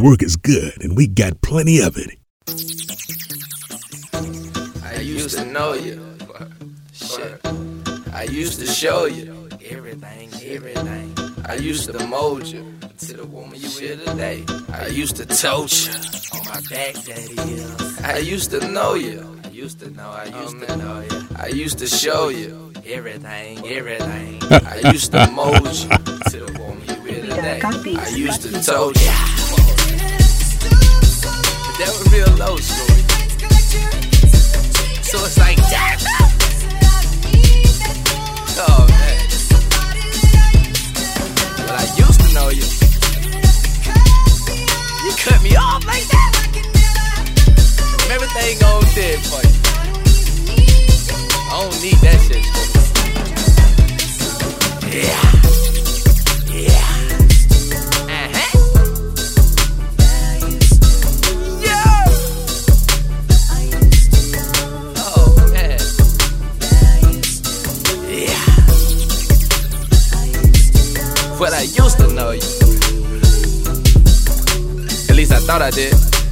work is good, and we got plenty of it. I used to know you. Shit. I used to show you everything. I used to mold you to the woman you are today. I used to tote you on my back, that is. I used to know you. I used to know you. I used to show you everything. I used to mold you to the woman you are today. I used to tote you. But that was real low school. So it's like that. Oh man. Well, I used to know you. You cut me off like that. Everything gon' dead for you. I don't need that shit. Yeah. But I used to know you. At least I thought I did.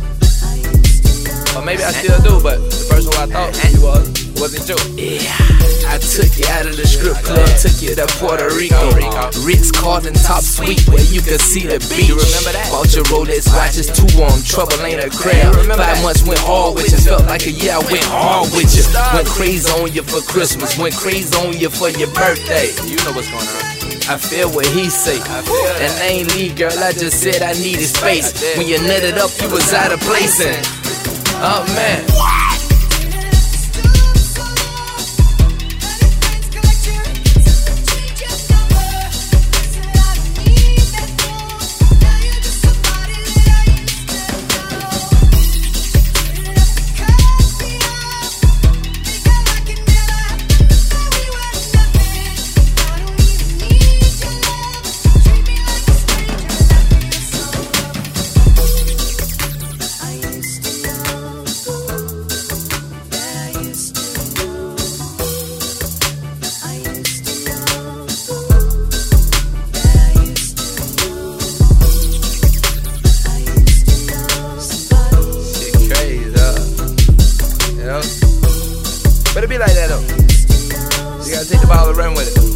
Or maybe I still do, but the person who I thought you wasn't you. Yeah. I took you out of the strip club, took you to Puerto Rico. Ritz-Carlton top suite where you could see the beach. You remember that? Bought your Rolex watches, 2 on trouble ain't a crab. 5 months went hard with you, felt like a year I went hard with you. Went crazy on you for Christmas, went crazy on you for your birthday. You know what's going on. I feel what he say, and I ain't leave, girl, I just said I needed space. When you nutted up, you was out of place, and oh man. But it be like that though. You gotta take the ball and run with it.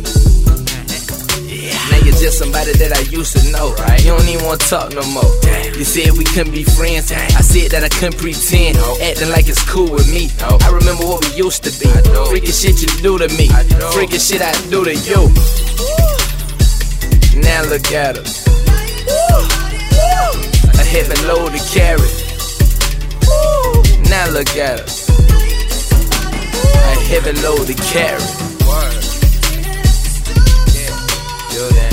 Now you're just somebody that I used to know. You don't even wanna talk no more. You said we couldn't be friends. I said that I couldn't pretend. Acting like it's cool with me. I remember what we used to be. Freaking shit you do to me. Freaking shit I do to you. Now look at us. A heavy load to carry. Now look at us. A heavy load to carry. Word. Yeah.